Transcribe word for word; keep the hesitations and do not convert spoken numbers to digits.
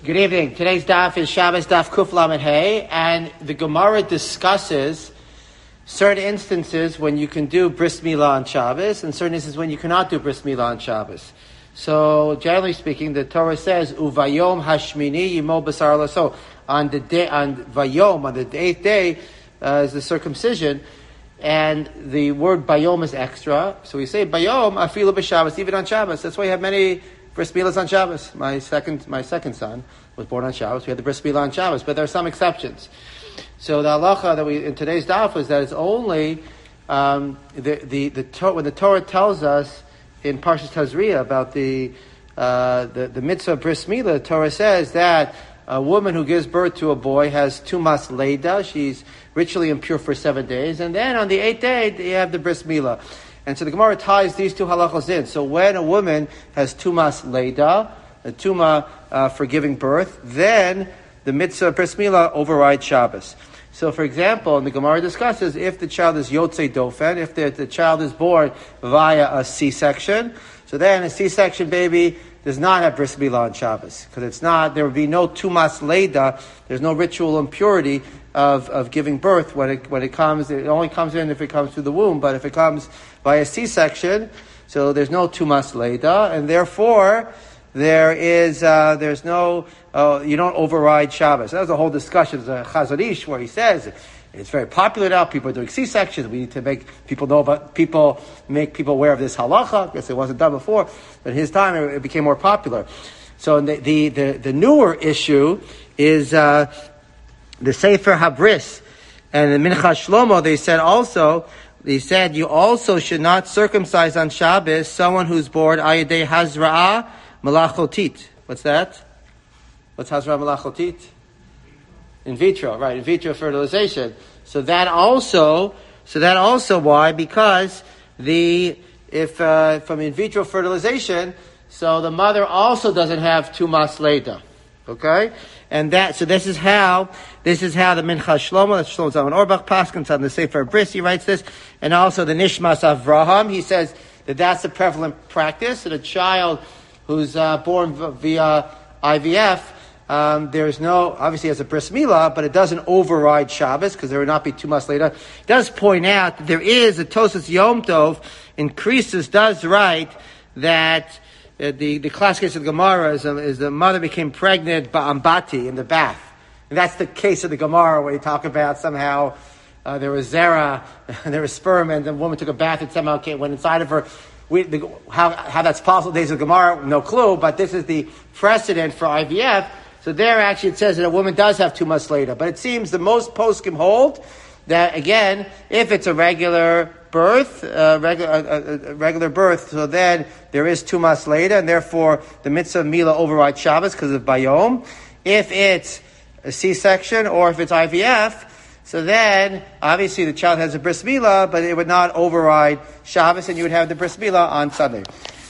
Good evening. Today's daf is Shabbos daf Kuf Lamed Hey, and the Gemara discusses certain instances when you can do bris milah on Shabbos, and certain instances when you cannot do bris milah on Shabbos. So, generally speaking, the Torah says Uvayom Hashmini Yimo Basar Laso. On the day, on Vayom, on the eighth day, uh, is the circumcision, and the word Bayom is extra. So we say Bayom Afilu b'Shabbos, even on Shabbos. That's why you have many bris milahs on Shabbos. My second, my second son was born on Shabbos. We had the bris milah on Shabbos, but there are some exceptions. So the halacha that we in today's daf is that it's only um, the the the to, when the Torah tells us in Parshas Tazria about the uh, the the mitzvah of bris milah. The Torah says that a woman who gives birth to a boy has tumas leida. She's ritually impure for seven days, and then on the eighth day you have the bris milah. And so the Gemara ties these two halachos in. So when a woman has tumas leida, a tuma uh, for giving birth, then the mitzvah of bris milah overrides Shabbos. So, for example, and the Gemara discusses if the child is yotzei dofen, if the, the child is born via a C-section, so then a C-section baby does not have bris milah on Shabbos, because it's not. There would be no tumas leida. There's no ritual impurity of, of giving birth when it when it comes. It only comes in if it comes through the womb, but if it comes by a C-section, so there's no tumas leida, and therefore there is uh, there's no uh, you don't override Shabbos. That was a whole discussion. There's a Chazon Ish where he says it's very popular now. People are doing C-sections. We need to make people know about people make people aware of this halacha. I guess it wasn't done before, but in his time it, it became more popular. So the the the, the newer issue is uh, the Sefer Habris and the Minchas Shlomo. They said also. They said you also should not circumcise on Shabbos someone who's born ayadei hazra'ah malachotit. What's that? What's hazra'ah malachotit? In vitro, right? In vitro fertilization. So that also, so that also why? Because the if uh, from in vitro fertilization, so the mother also doesn't have tumas leida. Okay, and that so this is how this is how the Minchas Shlomo, that's Shlomo Zalman Auerbach Paskins on the Sefer Bris, he writes this, and also the Nishmas Avraham, he says that that's the prevalent practice. That a child who's uh, born via I V F, um, there's no obviously has a bris milah, but it doesn't override Shabbos because there would not be tumas leida. It does point out that there is a Tosas Yom Tov in Krisus does write that. Uh, the, the classic case of the Gemara is, um, is the mother became pregnant ba'ambati in the bath. And that's the case of the Gemara where you talk about somehow uh, there was zera, there was sperm, and the woman took a bath and somehow came, went inside of her. We, the, how, how that's possible, days of the Gemara, no clue, but this is the precedent for I V F. So there actually it says that a woman does have two months later. But it seems the most poskim hold that, again, if it's a regular birth, uh, regular, uh, uh, regular birth, so then there is tumas leida, and therefore the mitzvah of milah overrides Shabbos because of bayom. If it's a C-section or if it's I V F, so then obviously the child has a bris milah, but it would not override Shabbos, and you would have the bris milah on Sunday.